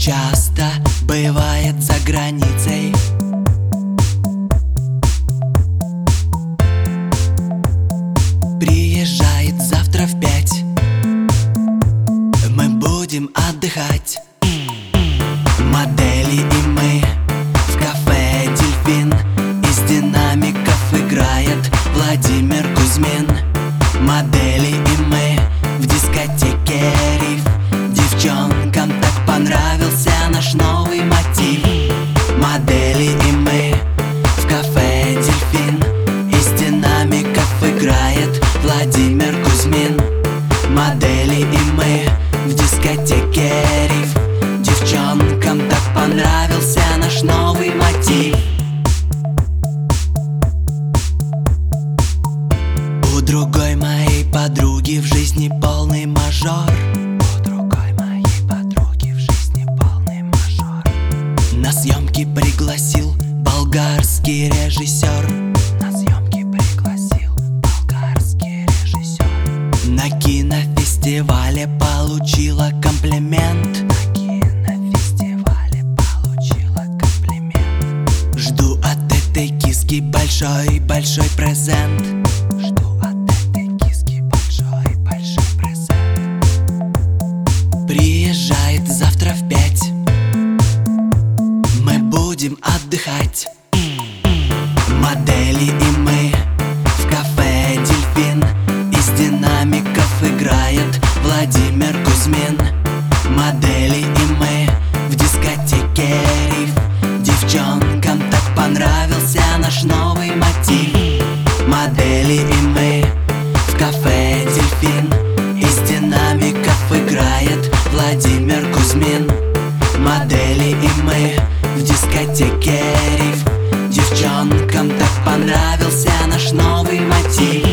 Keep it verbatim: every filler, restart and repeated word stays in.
часто бывает за границей. Приезжает завтра в пять, мы будем отдыхать. Модели и мы в кафе «Дельфин», из динамиков играет Владимир Кузьмин. Модели и мы в дискотеке «Риф», девчонкам так понравился наш новый мотив. Модели и мы в кафе «Дельфин», из динамиков играет Владимир Кузьмин. Модели и мы в дискотеке «Риф», девчонкам так понравился наш новый мотив. У другой моей подруги в жизни полный мажор. У другой моей подруги в жизни полный мажор. На съемки пригласил болгарский режиссер. На съемки пригласил болгарский режиссер. На кинофестивале получила комплимент. На кинофестивале получила комплимент. Жду от этой киски большой-большой презент. Жду от этой киски большой-большой презент. Приезжает завтра в пять, мы будем отдыхать. Модели и мы в кафе «Дельфин», из динамиков играет Владимир Кузьмин. Модели и мы в дискотеке «Риф», девчонкам так понравился наш новый мотив. Модели и мы в кафе «Дельфин», из динамиков играет Владимир Кузьмин. Модели и мы в дискотеке «Риф», девчонкам так понравился наш новый мотив.